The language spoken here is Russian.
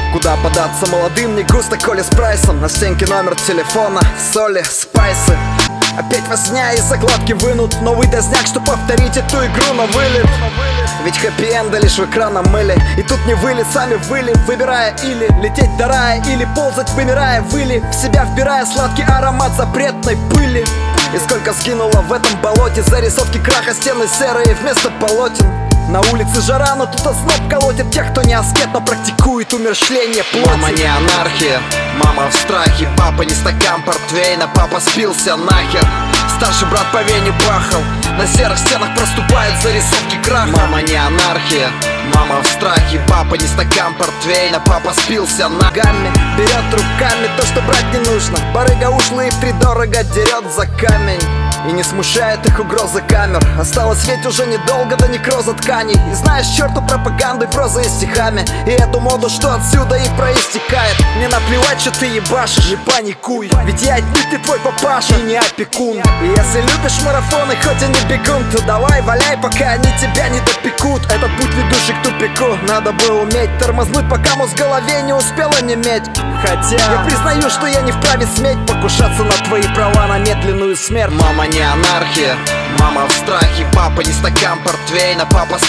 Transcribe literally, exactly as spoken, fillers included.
Куда податься молодым, не густо, коли с прайсом. На стенке номер телефона, соли, спайсы. Опять возня из закладки вынут новый дозняк, что повторить эту игру на вылет. Ведь хэппи-энда лишь в экран намыли. И тут не вылет, сами выли, выбирая или лететь до рая, или ползать, вымирая, выли, в себя вбирая сладкий аромат запретной пыли. И сколько сгинуло в этом болоте зарисовки краха, стены серые вместо полотен. На улице жара, но тут озноб колотит тех, кто не аскет, но практикует умерщвление плоти. Мама не анархия, мама в страхе. Папа не стакан портвейна, папа спился нахер. Старший брат по вене бахал, на серых стенах проступают зарисовки краха. Мама не анархия, мама в страхе. Папа не стакан портвейна, папа спился ногами. Берет руками то, что брать не нужно. Барыга ушлый втридорого дерет за камень. И не смущает их угрозы камер. Осталось ведь уже недолго до некроза тканей. И знаешь, черту пропаганды прозой и стихами. И эту моду, что отсюда и проистекает. Мне наплевать, что ты ебашишь, не паникуй. Ведь я отнюдь не твой папаша и не опекун. И если любишь марафоны, хоть и не бегун, то давай валяй, пока они тебя не допекут. Этот путь, ведущий к тупику, надо было уметь тормознуть, пока мозг в голове не успел онеметь. Хотя я признаю, что я не вправе сметь покушаться на твои права, на медленную смерть. Мама не анархия, мама в страхе. Папа не стакан портвейна, папа